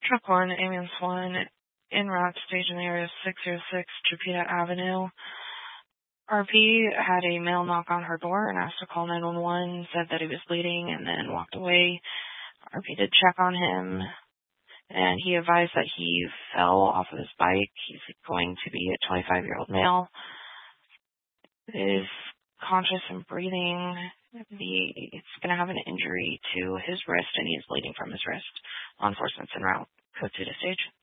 Truck 1, ambulance 1, en route to station area 606 Chipeta Avenue. RP had a male knock on her door and asked to call 911, said that he was bleeding, and then walked away. RP did check on him, and he advised that he fell off of his bike. He's going to be a 25-year-old male. Is conscious and breathing. It's going to have an injury to his wrist, and he is bleeding from his wrist. Law enforcement's en route. Code 2 to stage.